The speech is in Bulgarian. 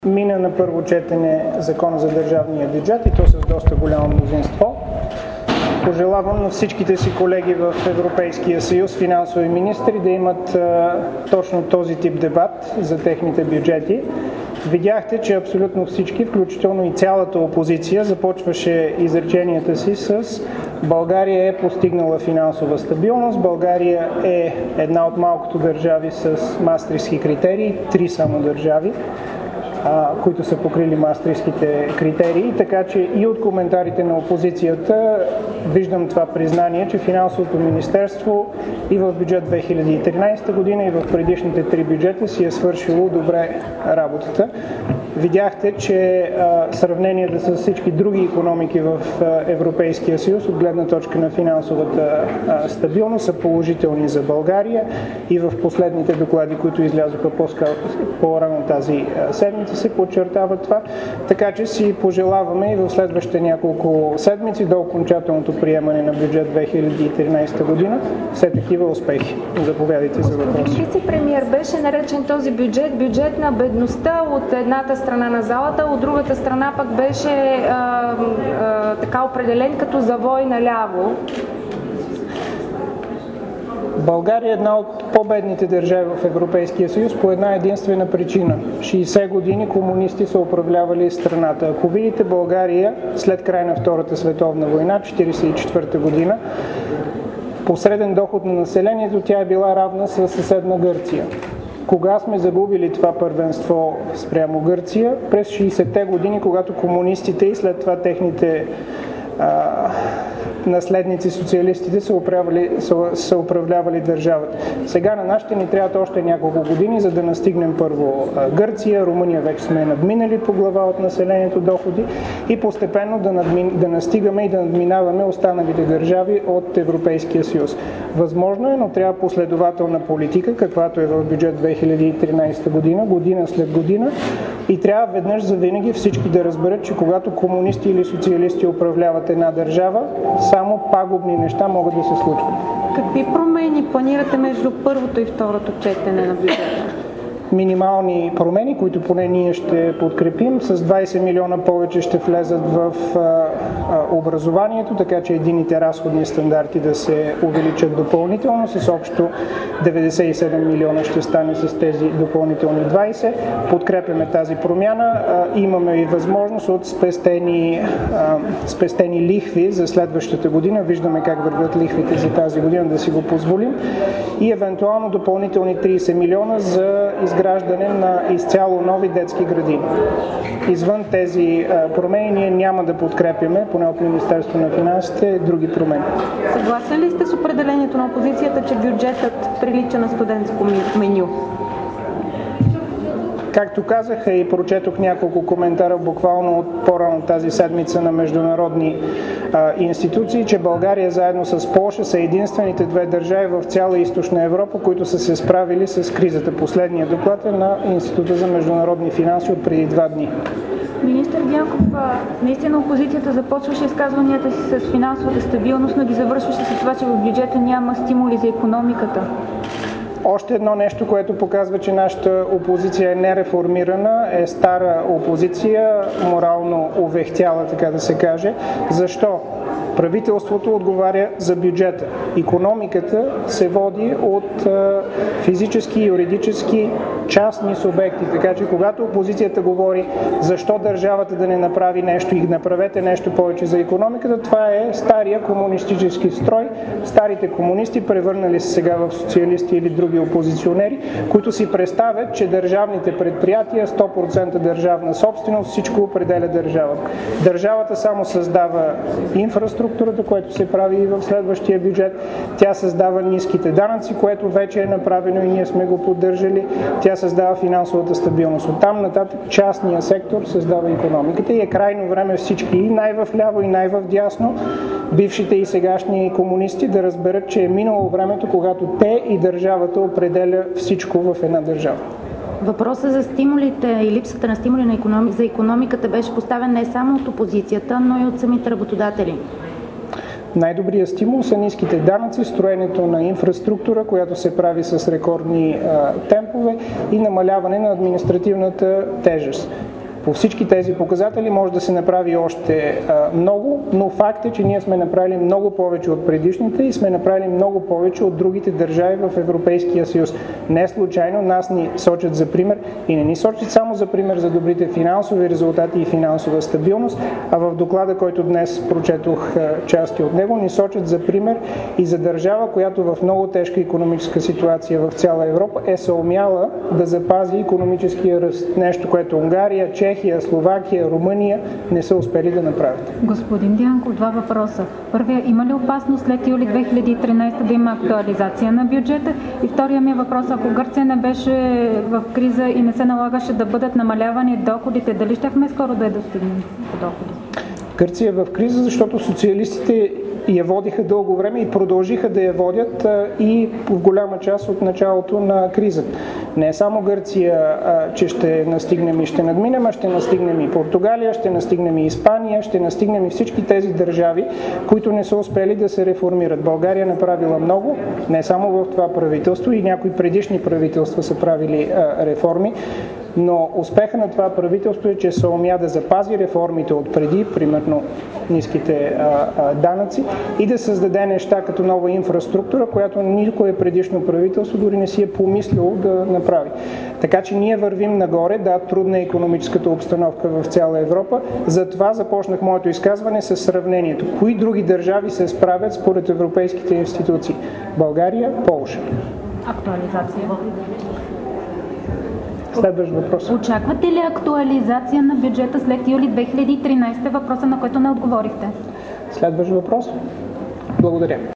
Мина на първо четене Закона за държавния бюджет и то с доста голямо мнозинство. Пожелавам на всичките си колеги в Европейския съюз, финансови министри, да имат точно този тип дебат за техните бюджети. Видяхте, че абсолютно всички, включително и цялата опозиция, започваше изреченията си с България е постигнала финансова стабилност, България е една от малкото държави с мастрихтски критерии, 3 само държави, които са покрили мастрихтските критерии, така че и от коментарите на опозицията виждам това признание, че финансовото министерство и в бюджет 2013 година и в предишните 3 бюджета си е свършило добре работата. Видяхте, че сравненията с всички други икономики в Европейския съюз от гледна точка на финансовата стабилност са положителни за България и в последните доклади, които излязоха по-рано тази седмица, се подчертава това. Така че си пожелаваме и в следващите няколко седмици до окончателното приемане на бюджет 2013 година все такива успехи. Заповядайте за въпроси. Господин вице-премиер, беше наречен този бюджет на бедността от едната страна на залата, от другата страна пък беше така определен като завой наляво. България е една от по-бедните държави в Европейския съюз по една единствена причина. 60 години комунисти са управлявали страната. Ако видите България след края на Втората световна война, 1944 година, по среден доход на населението тя е била равна с съседна Гърция. Кога сме загубили това първенство спрямо Гърция? През 60-те години, когато комунистите и след това техните наследници, социалистите са управлявали държавата. Сега на нашите ни трябват още няколко години, за да настигнем първо Гърция, Румъния вече сме надминали по глава от населението доходи и постепенно да настигаме и да надминаваме останалите държави от Европейския съюз. Възможно е, но трябва последователна политика, каквато е в бюджет 2013 година, година след година, и трябва веднъж за винаги всички да разберат, че когато комунисти или социалисти управляват една държава, само пагубни неща могат да се случват. Какви промени планирате между първото и второто четене на бюджета? Минимални промени, които поне ние ще подкрепим. С 20 милиона повече ще влезат в образованието, така че единните разходни стандарти да се увеличат допълнително. С общо 97 милиона ще стане с тези допълнителни 20. Подкрепяме тази промяна. Имаме и възможност от спестени лихви за следващата година. Виждаме как вървят лихвите за тази година, да си го позволим. И евентуално допълнителни 30 милиона за изграждане на изцяло нови детски градини. Извън тези промени ние няма да подкрепяме, поне от Министерство на финансите, други промени. Съгласен ли сте с определението на опозицията, че бюджетът прилича на студентско меню? Както казах и прочетох няколко коментара буквално от по-рано тази седмица на международни институции, че България заедно с Полша са единствените две държави в цяла Източна Европа, които са се справили с кризата. Последният доклад е на Института за международни финанси от преди 2 дни. Министър Дянков, наистина опозицията започваше изказванията си с финансовата стабилност, но ги завършваше с това, че в бюджета няма стимули за икономиката. Още едно нещо, което показва, че нашата опозиция е нереформирана, е стара опозиция, морално увехтяла, така да се каже. Защо? Правителството отговаря за бюджета. Икономиката се води от физически и юридически частни субекти. Така че когато опозицията говори защо държавата да не направи нещо и направете нещо повече за икономиката, това е стария комунистически строй. Старите комунисти превърнали се сега в социалисти или други опозиционери, които си представят, че държавните предприятия, 100% държавна собственост, всичко определя държавата. Държавата само създава инфраструктурата, което се прави и в следващия бюджет. Тя създава ниските данъци, което вече е направено и ние сме го поддържали. Тя създава финансовата стабилност. Оттам нататък частния сектор създава икономиката и е крайно време всички, и най-вляво, и най-вдясно, бившите и сегашни комунисти, да разберат, че е минало времето, когато те и държавата определя всичко в една държава. Въпросът за стимулите и липсата на стимули за икономиката беше поставен не само от опозицията, но и от самите работодатели. Най-добрият стимул са ниските данъци, строенето на инфраструктура, която се прави с рекордни темпове и намаляване на административната тежест. По всички тези показатели може да се направи още много, но факт е, че ние сме направили много повече от предишните и сме направили много повече от другите държави в Европейския съюз. Не случайно нас ни сочат за пример и не ни сочат само за пример за добрите финансови резултати и финансова стабилност, а в доклада, който днес прочетох части от него, ни сочат за пример и за държава, която в много тежка икономическа ситуация в цяла Европа е съумяла да запази икономическия ръст. Нещо, което Унгария, Чехия, Словакия, Румъния не са успели да направят. Господин Дянков, два въпроса. Първия, има ли опасност след юли 2013 да има актуализация на бюджета? И втория ми въпрос, ако Гърция не беше в криза и не се налагаше да бъдат намалявани доходите, дали щяхме скоро да достигнем до доходи? Гърция е в криза, защото социалистите я водиха дълго време и продължиха да я водят и в голяма част от началото на кризата. Не е само Гърция, че ще настигнем и ще надминем, а ще настигнем и Португалия, ще настигнем и Испания, ще настигнем и всички тези държави, които не са успели да се реформират. България направила много, не само в това правителство, и някои предишни правителства са правили реформи. Но успеха на това правителство е, че се умя да запази реформите от преди, примерно ниските данъци, и да създаде неща като нова инфраструктура, която никое предишно правителство дори не си е помислило да направи. Така че ние вървим нагоре, да, трудна е икономическата обстановка в цяла Европа. Затова започнах моето изказване с сравнението. Кои други държави се справят според европейските институции? България, Полша. Актуализация. Следващ въпрос. Очаквате ли актуализация на бюджета след юли 2013, въпроса на който не отговорихте? Следващ въпрос. Благодаря.